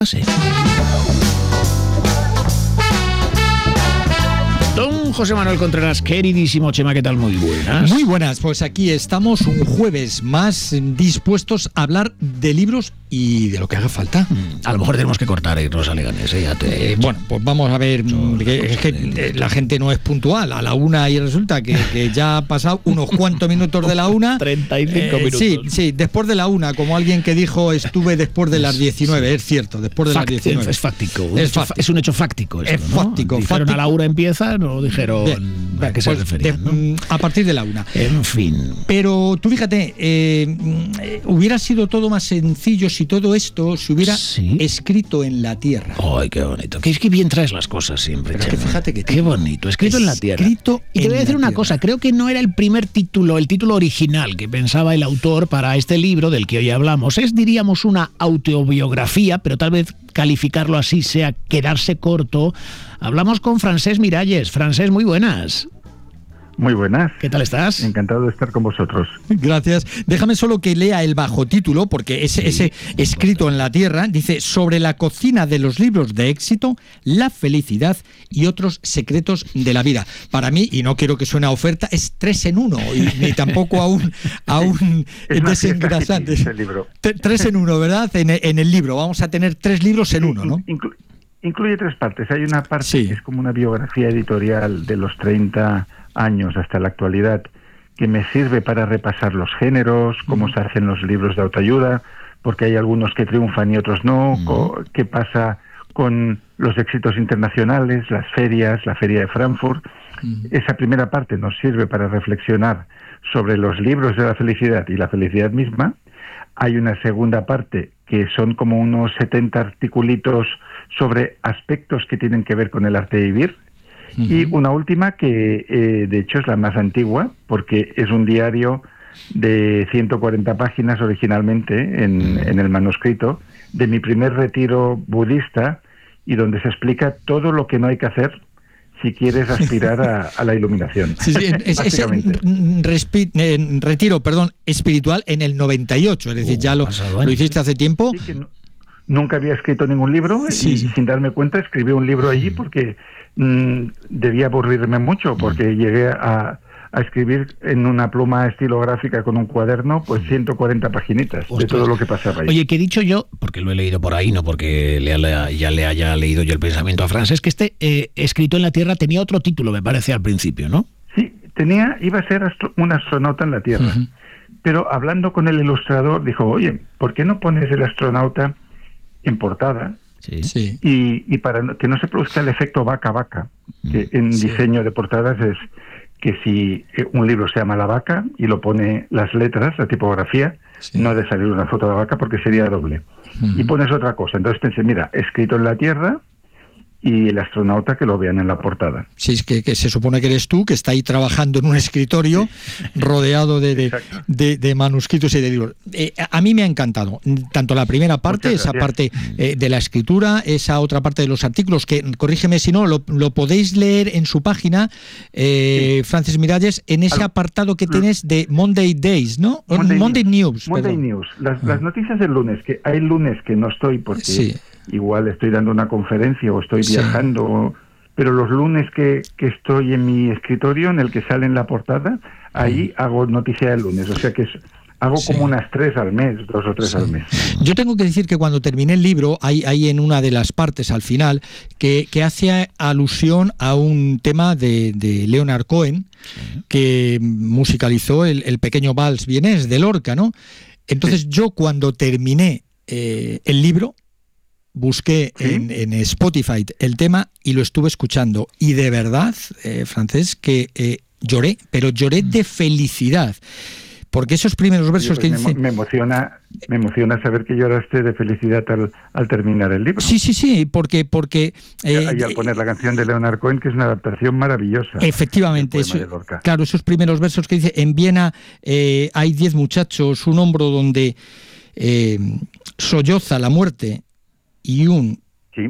Sí. Don José Manuel Contreras, queridísimo Chema, ¿qué tal? Muy buenas. Muy buenas, pues aquí estamos un jueves más dispuestos a hablar de libros y de lo que haga falta. A lo mejor tenemos que cortar e irnos a Leganés, ya te... Bueno, pues vamos a ver, es que la gente no es puntual, a la una y resulta que ya ha pasado unos cuantos minutos de la una. 35 minutos. Sí, después de la una, como alguien que dijo estuve después de las 19, sí. Es cierto, después de las 19. Es fáctico, es un hecho fáctico esto, es fáctico, ¿no? Dijeron fáctico. A la una empieza, no dijeron a qué se referían, ¿no? A partir de la una. En fin. Pero tú fíjate, hubiera sido todo más sencillo si todo esto se hubiera escrito en la tierra. ¡Ay, qué bonito! Que es que bien traes las cosas siempre, Pero Chema. es que fíjate que qué bonito, escrito en la tierra. Y te voy a decir una cosa, creo que no era el primer título, el título original que pensaba el autor para este libro del que hoy hablamos. Es, diríamos, una autobiografía, pero tal vez calificarlo así sea quedarse corto. Hablamos con Francesc Miralles. Francesc, muy buenas. Muy buenas. ¿Qué tal estás? Encantado de estar con vosotros. Gracias. Déjame solo que lea el bajotítulo, porque ese escrito en la tierra dice: sobre la cocina de los libros de éxito, la felicidad y otros secretos de la vida. Para mí, y no quiero que suene a oferta, es 3 en 1, ni tampoco a un desengrasante. 3 en 1, ¿verdad? En el libro. Vamos a tener 3 libros en uno, ¿no? Incluye 3 partes. Hay una parte que es como una biografía editorial de los 30 años hasta la actualidad, que me sirve para repasar los géneros, cómo se hacen los libros de autoayuda, porque hay algunos que triunfan y otros no, qué pasa con los éxitos internacionales, las ferias, la feria de Frankfurt. Esa primera parte nos sirve para reflexionar sobre los libros de la felicidad y la felicidad misma. Hay una segunda parte que son como unos 70 articulitos sobre aspectos que tienen que ver con el arte de vivir. Y una última que de hecho es la más antigua, porque es un diario de 140 páginas originalmente en el manuscrito, de mi primer retiro budista, y donde se explica todo lo que no hay que hacer si quieres aspirar a la iluminación. Sí, ese retiro espiritual en el 98, es decir, ya lo hiciste hace tiempo. Sí, que nunca había escrito ningún libro y sin darme cuenta escribí un libro allí porque debía aburrirme mucho, porque llegué a escribir en una pluma estilográfica con un cuaderno, pues 140 paginitas de todo lo que pasaba ahí. Oye, que he dicho yo, porque lo he leído por ahí, no porque ya le haya leído yo el pensamiento a Francesc, es que este escrito en la tierra tenía otro título, me parece, al principio, ¿no? Sí, iba a ser un astronauta en la Tierra, pero hablando con el ilustrador dijo, oye, ¿por qué no pones el astronauta en portada? Sí. Y para que no se produzca el efecto vaca-vaca, que en diseño de portadas es que si un libro se llama La Vaca y lo pone las letras, la tipografía, no ha de salir una foto de la vaca porque sería doble. Y pones otra cosa. Entonces pensé, mira, escrito en la tierra y el astronauta que lo vean en la portada. Sí, es que se supone que eres tú, que está ahí trabajando en un escritorio rodeado de manuscritos y de libros. A mí me ha encantado, tanto la primera parte, esa parte de la escritura, esa otra parte de los artículos, que, corrígeme si no, lo podéis leer en su página, Francesc Miralles, en ese apartado que tienes de Monday Days, ¿no? Monday News. Monday News, las noticias del lunes, que hay lunes que no estoy porque... Igual estoy dando una conferencia o estoy viajando, pero los lunes que estoy en mi escritorio, en el que sale en la portada, ahí hago noticia del lunes. O sea que hago como unas 3 al mes, 2 o 3 al mes. Yo tengo que decir que cuando terminé el libro, hay en una de las partes al final que hace alusión a un tema de Leonard Cohen, que musicalizó el pequeño vals vienés de Lorca, ¿no? Entonces yo cuando terminé el libro, busqué en Spotify el tema y lo estuve escuchando. Y de verdad, Francesc, que lloré, pero lloré de felicidad. Porque esos primeros versos que dice... Me emociona saber que lloraste de felicidad al terminar el libro. Sí, porque y al poner la canción de Leonard Cohen, que es una adaptación maravillosa. Efectivamente, claro, esos primeros versos que dice: en Viena hay 10 muchachos, un hombro donde solloza la muerte y un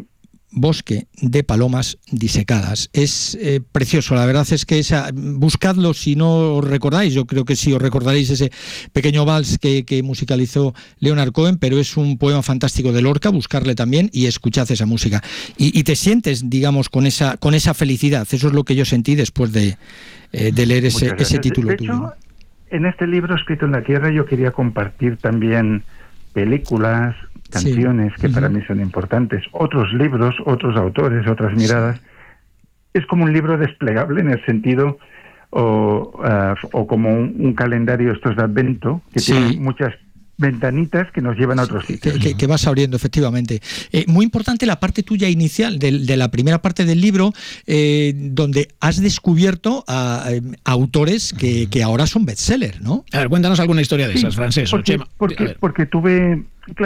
Bosque de palomas disecadas. Es precioso, la verdad es que buscadlo si no os recordáis, yo creo que sí os recordaréis ese pequeño vals que musicalizó Leonard Cohen, pero es un poema fantástico de Lorca, buscarle también y escuchad esa música. Y te sientes, digamos, con esa felicidad, eso es lo que yo sentí después de leer ese título. De hecho, en este libro, Escrito en la Tierra, yo quería compartir también películas, canciones que para mí son importantes, otros libros, otros autores, otras miradas. Es como un libro desplegable en el sentido, o como un calendario estos de Advento, que tiene muchas ventanitas que nos llevan a otros sitios. Que vas abriendo, efectivamente. Muy importante la parte tuya inicial, de la primera parte del libro, donde has descubierto a autores que ahora son bestsellers, ¿no? A ver, cuéntanos alguna historia de esas, Francés. Porque tuve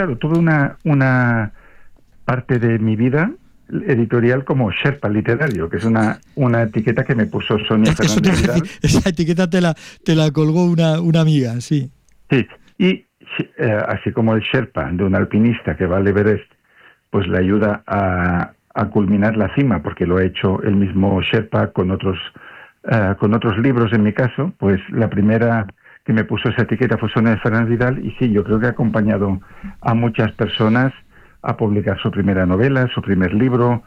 una parte de mi vida editorial como Sherpa literario, que es una etiqueta que me puso Sonia Fernández Vidal. Esa etiqueta te la colgó una amiga, sí. Sí, y así como el Sherpa de un alpinista que va al Everest, pues le ayuda a culminar la cima, porque lo ha hecho el mismo Sherpa con otros libros en mi caso, pues la primera que me puso esa etiqueta fue Sonia Fernández Vidal, y sí, yo creo que ha acompañado a muchas personas a publicar su primera novela, su primer libro,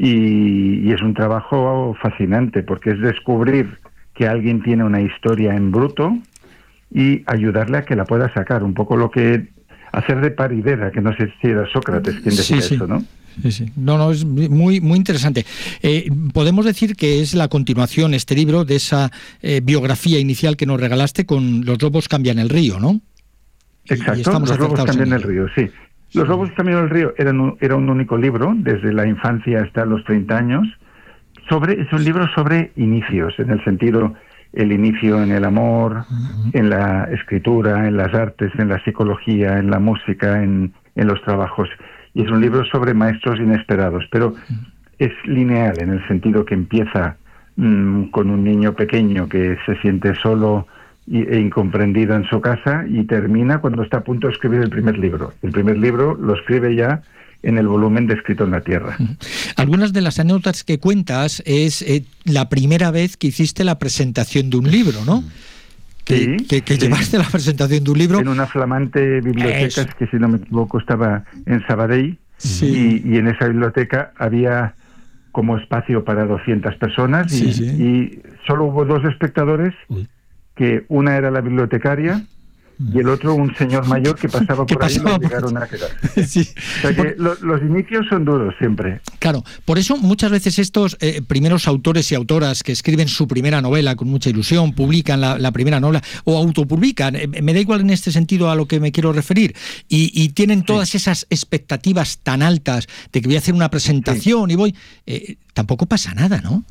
y es un trabajo fascinante, porque es descubrir que alguien tiene una historia en bruto y ayudarle a que la pueda sacar, un poco lo que hacer de paridera, que no sé si era Sócrates quien decía eso, ¿no? Sí. No, es muy, muy interesante. Podemos decir que es la continuación, este libro, de esa biografía inicial que nos regalaste con Los lobos cambian el río, ¿no? Exacto, Los lobos cambian el río, sí. Los lobos cambian el río era un único libro, desde la infancia hasta los 30 años. Es un libro sobre inicios, en el sentido, el inicio en el amor, en la escritura, en las artes, en la psicología, en la música, en los trabajos. Y es un libro sobre maestros inesperados, pero es lineal en el sentido que empieza con un niño pequeño que se siente solo e incomprendido en su casa, y termina cuando está a punto de escribir el primer libro. El primer libro lo escribe ya en el volumen de Escrito en la Tierra. Algunas de las anécdotas que cuentas es la primera vez que hiciste la presentación de un libro, ¿no? Que llevaste la presentación de un libro. En una flamante biblioteca, que si no me equivoco estaba en Sabadell, y en esa biblioteca había como espacio para 200 personas, y solo hubo 2 espectadores, que una era la bibliotecaria y el otro un señor mayor que pasaba por ahí y lo llegaron a quedar. O sea que los inicios son duros siempre. Claro, por eso muchas veces estos primeros autores y autoras que escriben su primera novela con mucha ilusión, publican la primera novela o autopublican, me da igual en este sentido a lo que me quiero referir, y tienen todas esas expectativas tan altas de que voy a hacer una presentación y voy... tampoco pasa nada, ¿no?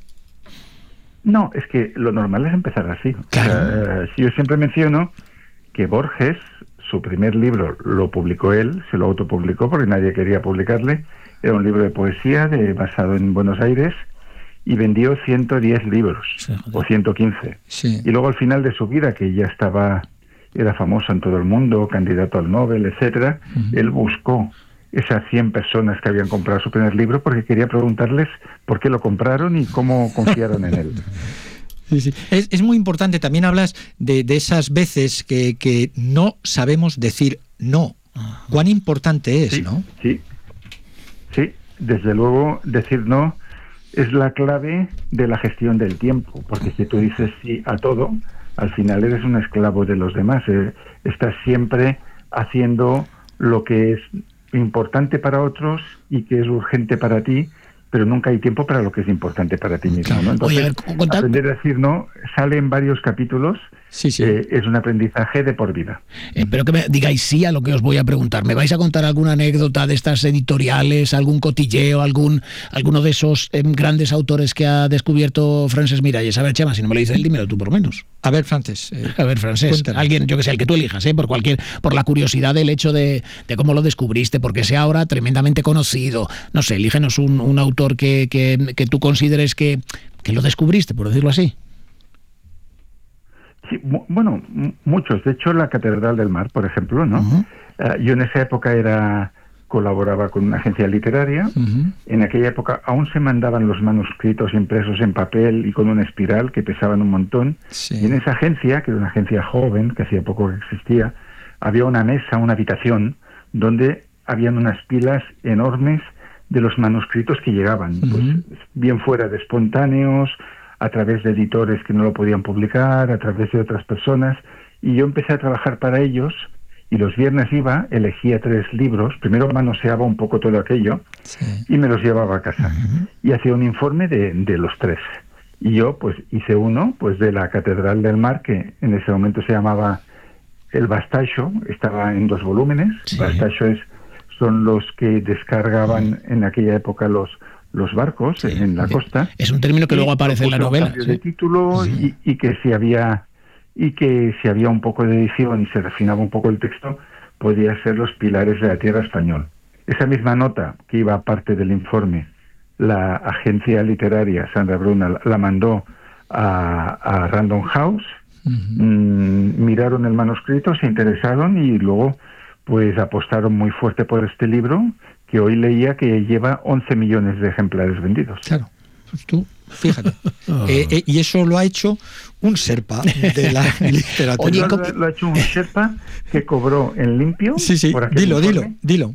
No, es que lo normal es empezar así. Claro. Si yo siempre menciono que Borges, su primer libro lo publicó él, se lo autopublicó porque nadie quería publicarle. Era un libro de poesía basado en Buenos Aires, y vendió 110 libros, o 115. Sí. Y luego al final de su vida, que ya era famoso en todo el mundo, candidato al Nobel, etcétera, él buscó esas 100 personas que habían comprado su primer libro porque quería preguntarles por qué lo compraron y cómo confiaron en él. Sí. Es muy importante, también hablas de esas veces que no sabemos decir no. Cuán importante es, ¿no? Sí, desde luego decir no es la clave de la gestión del tiempo, porque si tú dices sí a todo, al final eres un esclavo de los demás. Estás siempre haciendo lo que es importante para otros y que es urgente para ti, pero nunca hay tiempo para lo que es importante para ti mismo, ¿no? Entonces, aprender a decir no sale en varios capítulos. Es un aprendizaje de por vida. Pero que me digáis sí a lo que os voy a preguntar. ¿Me vais a contar alguna anécdota de estas editoriales, algún cotilleo, alguno de esos grandes autores que ha descubierto Francesc Miralles? A ver, Chema, si no me lo dice él, dímelo tú por lo menos. A ver, Francesc. Alguien, yo que sé, el que tú elijas, por la curiosidad del hecho de cómo lo descubriste, porque sea ahora tremendamente conocido. No sé, elígenos un autor que tú consideres que lo descubriste, por decirlo así. Sí, bueno, muchos. De hecho, la Catedral del Mar, por ejemplo, ¿no? Yo en esa época era colaboraba con una agencia literaria. En aquella época aún se mandaban los manuscritos impresos en papel y con una espiral que pesaban un montón. Y en esa agencia, que era una agencia joven, que hacía poco que existía, había una mesa, una habitación, donde habían unas pilas enormes de los manuscritos que llegaban, pues, bien fuera de espontáneos, a través de editores que no lo podían publicar, a través de otras personas, y yo empecé a trabajar para ellos, y los viernes iba, elegía 3 libros, primero manoseaba un poco todo aquello, y me los llevaba a casa, y hacía un informe de los 3. Y yo, pues, hice uno, pues, de la Catedral del Mar, que en ese momento se llamaba El Bastacho, estaba en 2 volúmenes. Bastacho son los que descargaban en aquella época los barcos en la costa. Es un término que luego aparece en la novela. Cambio de título y que si había un poco de edición y se refinaba un poco el texto, podía ser Los Pilares de la Tierra Español. Esa misma nota que iba parte del informe, la agencia literaria Sandra Bruna la mandó a Random House. Miraron el manuscrito, se interesaron y luego pues apostaron muy fuerte por este libro, que hoy leía que lleva 11 millones de ejemplares vendidos. Claro, pues tú, fíjate. Y eso lo ha hecho un Sherpa de la literatura. Oye, lo ha hecho un Sherpa que cobró en limpio. Por aquel dilo.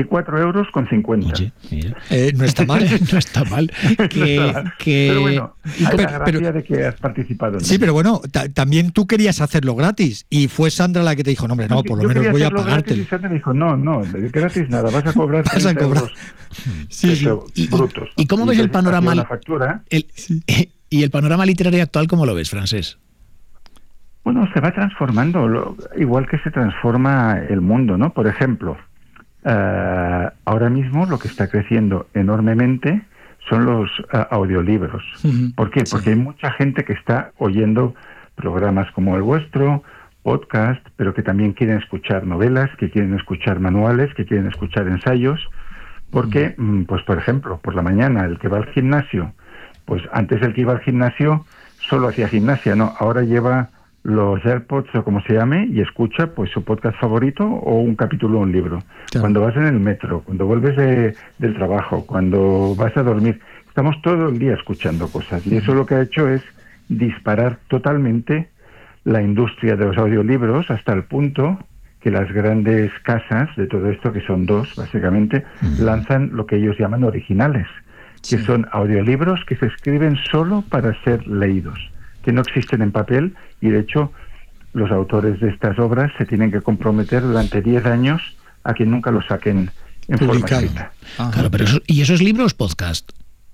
24,50 €. Oye, no está mal. No está mal. Pero bueno, hay la gracia de que has participado en pero bueno, también tú querías hacerlo gratis y fue Sandra la que te dijo, no, hombre, no, por lo menos voy a pagarte. Y Sandra dijo, no, gratis nada, vas a cobrar 30 euros brutos. ¿Y cómo ves el panorama? La factura. ¿Y el panorama literario actual cómo lo ves, Francés? Bueno, se va transformando, igual que se transforma el mundo, ¿no? Por ejemplo, ahora mismo lo que está creciendo enormemente son los audiolibros. ¿Por qué? Porque hay mucha gente que está oyendo programas como el vuestro, podcast, pero que también quieren escuchar novelas, que quieren escuchar manuales, que quieren escuchar ensayos, porque, pues por ejemplo, por la mañana el que va al gimnasio, pues antes el que iba al gimnasio solo hacía gimnasia, ¿no? Ahora lleva los AirPods o como se llame y escucha pues su podcast favorito o un capítulo de un libro. Claro. Cuando vas en el metro, cuando vuelves del trabajo, cuando vas a dormir, estamos todo el día escuchando cosas y eso lo que ha hecho es disparar totalmente la industria de los audiolibros hasta el punto que las grandes casas de todo esto, que son 2 básicamente, lanzan lo que ellos llaman originales, que son audiolibros que se escriben solo para ser leídos, que no existen en papel y de hecho los autores de estas obras se tienen que comprometer durante 10 años a que nunca lo saquen en forma escrita. Claro, pero ¿y esos libros podcast?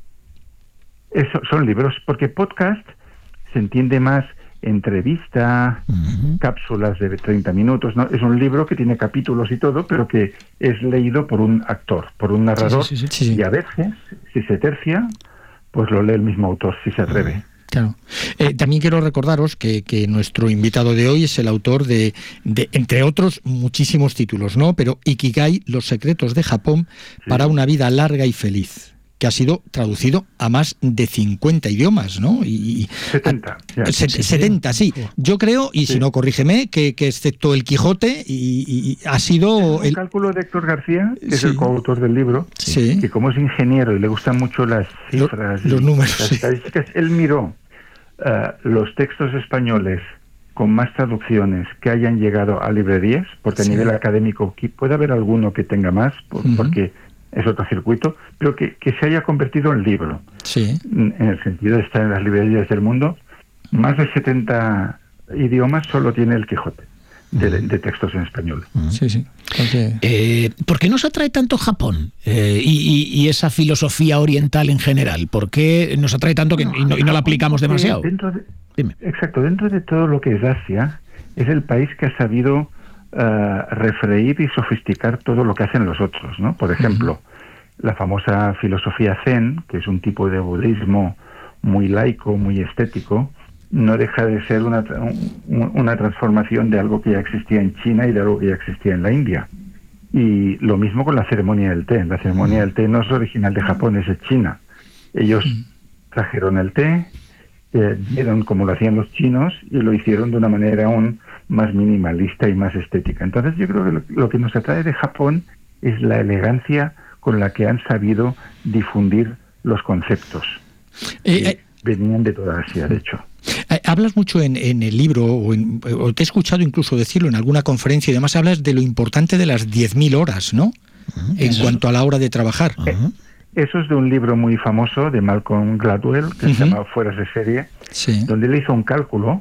Eso son libros, porque podcast se entiende más entrevista, cápsulas de 30 minutos, ¿no? Es un libro que tiene capítulos y todo, pero que es leído por un actor, por un narrador, y a veces, si se tercia, pues lo lee el mismo autor, si se atreve. Claro. También quiero recordaros que nuestro invitado de hoy es el autor de entre otros, muchísimos títulos, ¿no? Pero Ikigai, los secretos de Japón para una vida larga y feliz, que ha sido traducido a más de 50 idiomas, ¿no? 70. 70, sí. Yo creo, y si no, corrígeme, que excepto El Quijote, y ha sido... El cálculo de Héctor García, que es el coautor del libro, que como es ingeniero y le gustan mucho las cifras, los números, las estadísticas, él miró los textos españoles con más traducciones que hayan llegado a librerías, porque a nivel académico puede haber alguno que tenga más, porque es otro circuito, pero que se haya convertido en libro, en el sentido de estar en las librerías del mundo. Más de 70 idiomas solo tiene El Quijote de textos en español. ¿Por qué nos atrae tanto Japón y esa filosofía oriental en general? ¿Por qué nos atrae tanto y no la aplicamos demasiado? Exacto, dentro de todo lo que es Asia, es el país que ha sabido refreír y sofisticar todo lo que hacen los otros, ¿no? Por ejemplo, la famosa filosofía Zen, que es un tipo de budismo muy laico, muy estético, no deja de ser una transformación de algo que ya existía en China y de algo que ya existía en la India. Y lo mismo con la ceremonia del té. La ceremonia del té no es original de Japón, es de China. Ellos trajeron el té, vieron como lo hacían los chinos y lo hicieron de una manera aún más minimalista y más estética. Entonces yo creo que lo que nos atrae de Japón es la elegancia con la que han sabido difundir los conceptos. Venían de toda Asia, de hecho. Hablas mucho en el libro, o te he escuchado incluso decirlo en alguna conferencia y demás, hablas de lo importante de las 10.000 horas, ¿no? En cuanto a la hora de trabajar. Eso es de un libro muy famoso de Malcolm Gladwell, que se llama Fueras de serie, donde él hizo un cálculo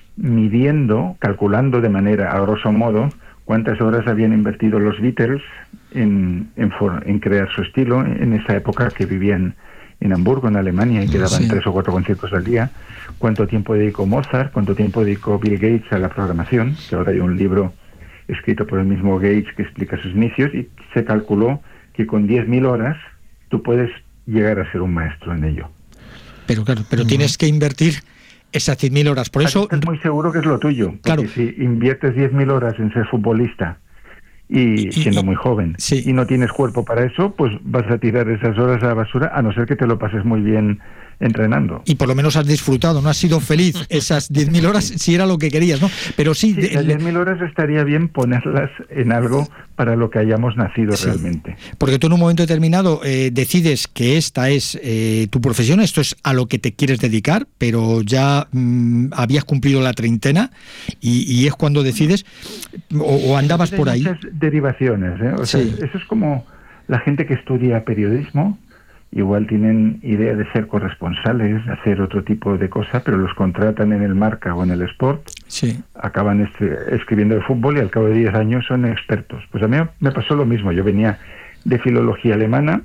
calculando de manera, a grosso modo, cuántas horas habían invertido los Beatles en crear su estilo en esa época que vivían en Hamburgo, en Alemania, y que daban 3 o 4 conciertos al día, cuánto tiempo dedicó Mozart, cuánto tiempo dedicó Bill Gates a la programación, que ahora hay un libro escrito por el mismo Gates que explica sus inicios, y se calculó que con 10.000 horas tú puedes llegar a ser un maestro en ello. Pero claro, tienes que invertir esas 10.000 horas, por eso... Estás muy seguro que es lo tuyo, porque si inviertes 10.000 horas en ser futbolista y siendo muy joven, y no tienes cuerpo para eso, pues vas a tirar esas horas a la basura, a no ser que te lo pases muy bien entrenando. Y por lo menos has disfrutado, no has sido feliz esas 10.000 horas si era lo que querías, ¿no? Pero sí... las 10.000 horas estaría bien ponerlas en algo para lo que hayamos nacido realmente. Porque tú en un momento determinado decides que esta es tu profesión, esto es a lo que te quieres dedicar, pero ya habías cumplido la treintena y es cuando decides, o andabas por ahí. Hay muchas derivaciones, ¿eh? O sea, eso es como la gente que estudia periodismo. Igual tienen idea de ser corresponsales, hacer otro tipo de cosa, pero los contratan en el Marca o en el Sport, acaban escribiendo de fútbol y al cabo de 10 años son expertos. Pues a mí me pasó lo mismo, yo venía de filología alemana,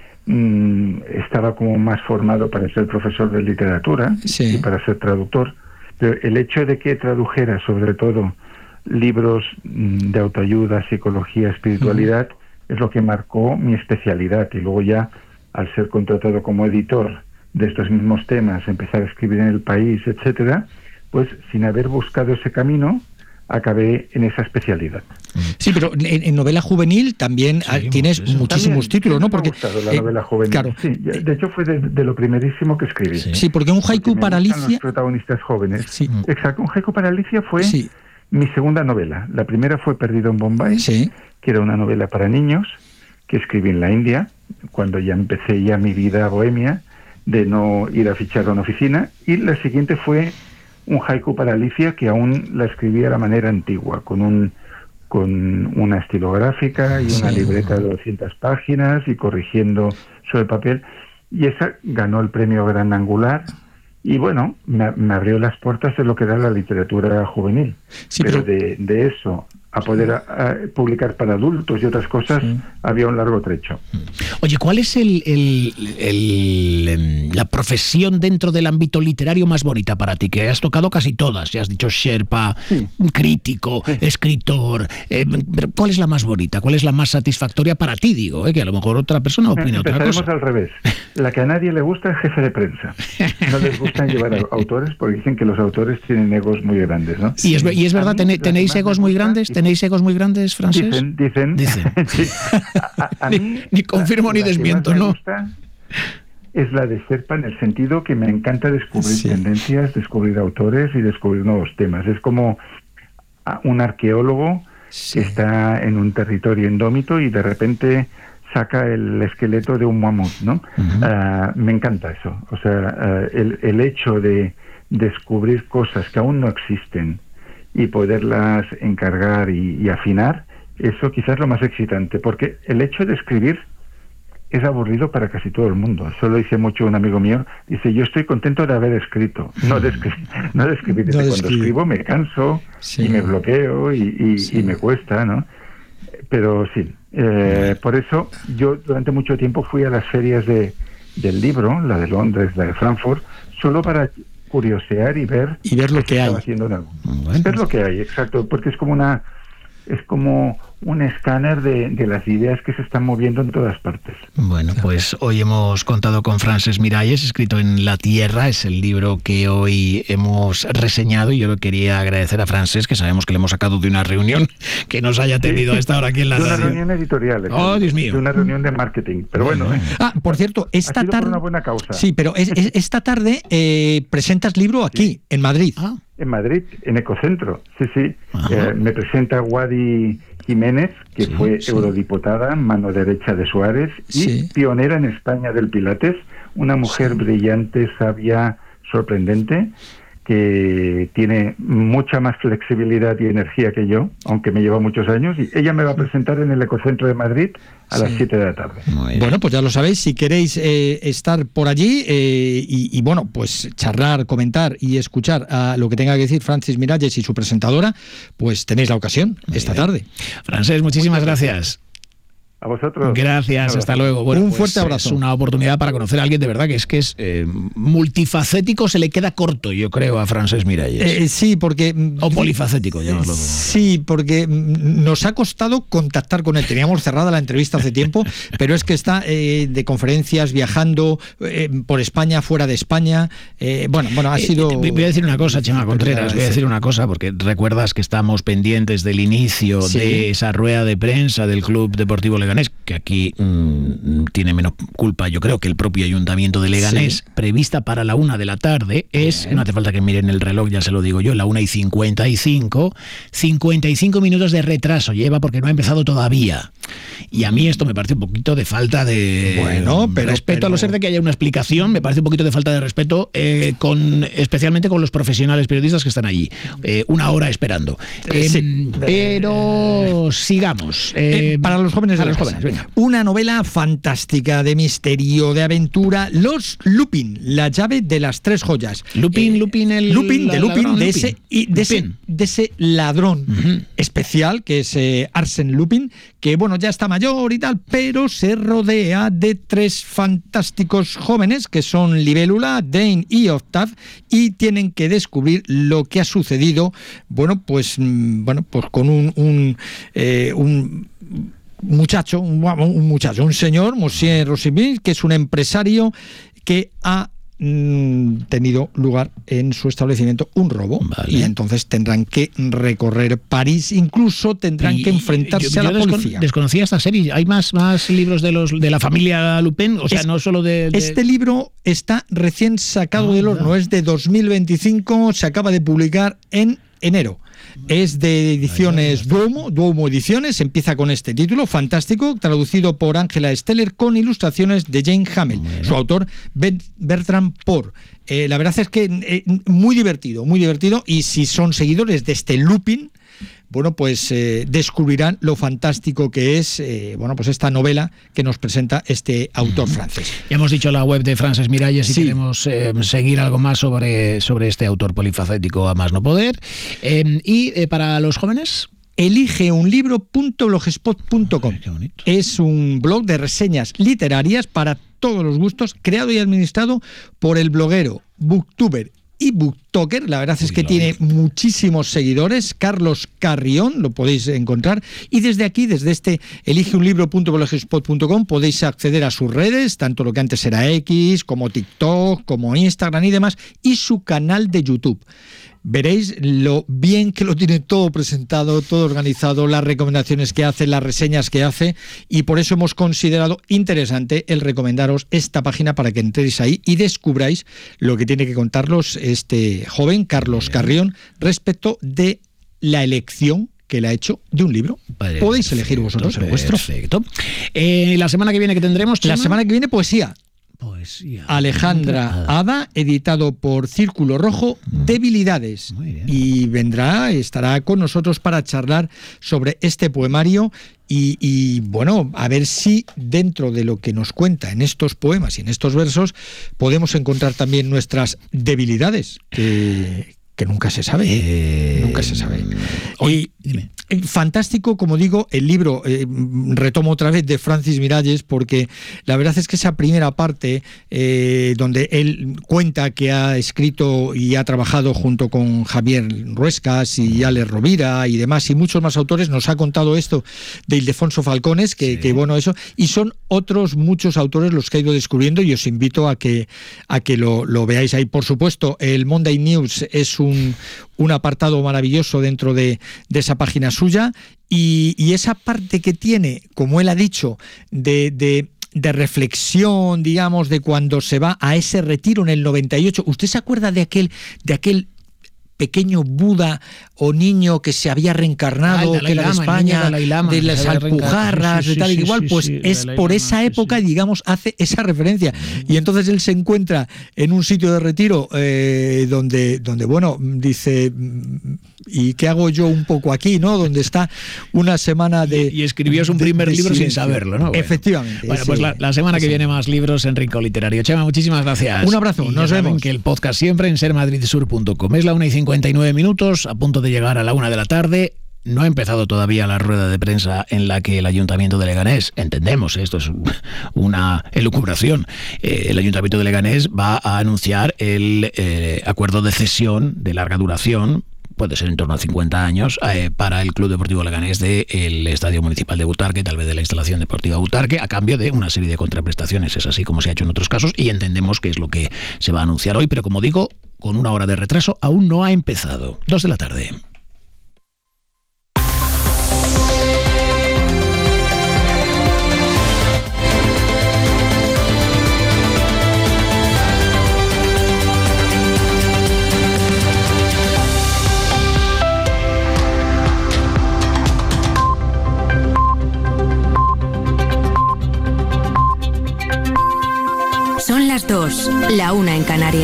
estaba como más formado para ser profesor de literatura y para ser traductor, pero el hecho de que tradujera sobre todo libros de autoayuda, psicología, espiritualidad, es lo que marcó mi especialidad, y luego ya al ser contratado como editor de estos mismos temas, empezar a escribir en El País, etcétera, pues sin haber buscado ese camino, acabé en esa especialidad. Sí, pero en novela juvenil también tienes muchísimos títulos, ¿no? Porque me ha gustado la novela juvenil. Claro. Sí, de hecho fue de lo primerísimo que escribí. Sí, porque un haiku para Alicia... los protagonistas jóvenes. Exacto, un haiku para Alicia fue mi segunda novela. La primera fue Perdido en Bombay, que era una novela para niños, que escribí en la India, cuando ya empecé mi vida bohemia, de no ir a fichar a una oficina, y la siguiente fue un haiku para Alicia, que aún la escribí a la manera antigua, con una estilográfica y una libreta de 200 páginas, y corrigiendo sobre papel, y esa ganó el premio Gran Angular, y bueno, me abrió las puertas de lo que era la literatura juvenil. Pero de eso a poder publicar para adultos y otras cosas, había un largo trecho. Oye, ¿cuál es la profesión dentro del ámbito literario más bonita para ti? Que has tocado casi todas, ya has dicho Sherpa, crítico, escritor, pero ¿cuál es la más bonita? ¿Cuál es la más satisfactoria para ti, digo? Que a lo mejor otra persona opina otra cosa. Al revés. La que a nadie le gusta es jefe de prensa. No les gustan llevar autores porque dicen que los autores tienen egos muy grandes, ¿no? ¿Y es verdad? ¿Tenéis egos muy grandes? ¿Tenéis egos muy grandes, Francés? Dicen. Sí. A mí, ni confirmo ni desmiento, ¿no? Es la de Sherpa, en el sentido que me encanta descubrir tendencias, descubrir autores y descubrir nuevos temas. Es como un arqueólogo que está en un territorio indómito y de repente saca el esqueleto de un mamut, ¿no? Me encanta eso. O sea, el hecho de descubrir cosas que aún no existen y poderlas encargar y afinar, eso quizás es lo más excitante, porque el hecho de escribir es aburrido para casi todo el mundo. Eso lo dice mucho un amigo mío, dice, yo estoy contento de haber escrito, no de escribir. Cuando escribo me canso y me bloqueo y me cuesta, ¿no? Pero sí, por eso yo durante mucho tiempo fui a las ferias del libro, la de Londres, la de Frankfurt, solo para curiosear y ver lo que hay. Ver lo que hay, exacto, porque es como un escáner de las ideas que se están moviendo en todas partes. Bueno, pues hoy hemos contado con Francesc Miralles, escrito en La Tierra, es el libro que hoy hemos reseñado, y yo le quería agradecer a Francesc, que sabemos que le hemos sacado de una reunión, que nos haya tenido a esta hora aquí en la radio. De una reunión editorial. Oh, Dios mío. De una reunión de marketing, pero bueno. Por cierto, esta tarde... por una buena causa. Sí, pero esta tarde presentas libro aquí, en Madrid. En Madrid, en Ecocentro, sí. Me presenta Wadi Jiménez, Jiménez, que fue eurodiputada, mano derecha de Suárez, y pionera en España del Pilates, una mujer brillante, sabia, sorprendente, que tiene mucha más flexibilidad y energía que yo, aunque me lleva muchos años, y ella me va a presentar en el Ecocentro de Madrid a las 7 de la tarde. Bueno, pues ya lo sabéis, si queréis estar por allí y bueno, pues charlar, comentar y escuchar a lo que tenga que decir Francis Miralles y su presentadora, pues tenéis la ocasión esta tarde. Francés, muchísimas gracias. A vosotros. Gracias, hasta luego. Bueno, un fuerte abrazo. Es una oportunidad para conocer a alguien de verdad que es multifacético, se le queda corto, yo creo, a Francés Miralles. Sí, porque... O polifacético, llamarlo. Sí, porque nos ha costado contactar con él. Teníamos cerrada la entrevista hace tiempo, pero es que está de conferencias, viajando por España, fuera de España. Bueno, ha sido... Voy a decir una cosa, Chema Contreras, voy a decir una cosa, porque recuerdas que estamos pendientes del inicio de esa rueda de prensa del Club Deportivo Leganés, que aquí tiene menos culpa, yo creo, que el propio Ayuntamiento de Leganés, prevista para la 1 de la tarde, no hace falta que miren el reloj, ya se lo digo yo, la 1:55, 55 minutos de retraso lleva porque no ha empezado todavía. Y a mí esto me parece un poquito de falta de respeto, a no ser de que haya una explicación, me parece un poquito de falta de respeto, especialmente con los profesionales periodistas que están allí, una hora esperando. Pero sigamos. Para los jóvenes de los jóvenes, venga. Una novela fantástica de misterio, de aventura, Los Lupin, la llave de las 3 joyas. Lupin, de ese ladrón especial que es Arsène Lupin, que bueno, ya está mayor y tal, pero se rodea de 3 fantásticos jóvenes que son Libélula, Dane y Octave, y tienen que descubrir lo que ha sucedido, pues con un señor, Monsieur Rossiville, que es un empresario que ha tenido lugar en su establecimiento un robo, y entonces tendrán que recorrer París, incluso tendrán que enfrentarse a la policía. Desconocía esta serie. ¿Hay más libros de la familia Lupin? O sea, no solo de... Este libro está recién sacado del horno, es de 2025, se acaba de publicar en enero. Es de ediciones Duomo Ediciones, empieza con este título, fantástico, traducido por Ángela Steller con ilustraciones de Jane Hamel, su autor Bertrand Por. La verdad es que muy divertido, y si son seguidores de este Lupin, pues descubrirán lo fantástico que es pues esta novela que nos presenta este autor francés. Ya hemos dicho la web de Francés Miralles, si queremos seguir algo más sobre este autor polifacético a más no poder. Y para los jóvenes, eligeunlibro.blogspot.com. Es un blog de reseñas literarias para todos los gustos, creado y administrado por el bloguero, booktuber y booktoker. La verdad es que tiene muchísimos seguidores. Carlos Carrión, lo podéis encontrar, y desde aquí, desde este eligeunlibro.blogspot.com, podéis acceder a sus redes, tanto lo que antes era X, como TikTok, como Instagram y demás, y su canal de YouTube. Veréis lo bien que lo tiene todo presentado, todo organizado, las recomendaciones que hace, las reseñas que hace, y por eso hemos considerado interesante el recomendaros esta página para que entréis ahí y descubráis lo que tiene que contarlos este joven, Carlos Carrión, respecto de la elección que le ha hecho de un libro. Podéis elegir vosotros el vuestro. Perfecto. La semana que viene, ¿qué tendremos, Chema? La semana que viene, poesía. Alejandra Ada, editado por Círculo Rojo, Debilidades. Y estará con nosotros para charlar sobre este poemario y a ver si dentro de lo que nos cuenta en estos poemas y en estos versos podemos encontrar también nuestras debilidades, que nunca se sabe. Nunca se sabe. Dime. Fantástico, como digo, el libro, retomo otra vez, de Francis Miralles, porque la verdad es que esa primera parte, donde él cuenta que ha escrito y ha trabajado junto con Javier Ruescas y Alex Rovira y demás, y muchos más autores, nos ha contado esto de Ildefonso Falcones, eso, y son otros muchos autores los que ha ido descubriendo, y os invito a que lo veáis ahí. Por supuesto, el Monday News es un apartado maravilloso dentro de esa página suya, y esa parte que tiene, como él ha dicho, de reflexión, digamos, de cuando se va a ese retiro en el 98. ¿Usted se acuerda de aquel pequeño Buda o niño que se había reencarnado, que era de España, de las Alpujarras, de tal y igual, pues es por esa época, digamos, hace esa referencia. Y entonces él se encuentra en un sitio de retiro donde bueno, dice, ¿y qué hago yo un poco aquí, no? Donde está una semana de... Y escribió su primer libro sin saberlo, ¿no? Bueno. Efectivamente. Bueno, pues la semana que viene más libros en Rincón Literario. Chema, muchísimas gracias. Un abrazo, nos vemos. Que el podcast siempre en sermadridsur.com. Es la 1:59, a punto de llegar a la 1 de la tarde. No ha empezado todavía la rueda de prensa en la que el Ayuntamiento de Leganés, entendemos, esto es una elucubración, el Ayuntamiento de Leganés va a anunciar el acuerdo de cesión de larga duración, puede ser en torno a 50 años, para el Club Deportivo Leganés del Estadio Municipal de Butarque, tal vez de la instalación deportiva Butarque, a cambio de una serie de contraprestaciones. Es así como se ha hecho en otros casos y entendemos que es lo que se va a anunciar hoy, pero como digo, con una hora de retraso, aún no ha empezado. 2 de la tarde. Son las 2, la 1 en Canarias.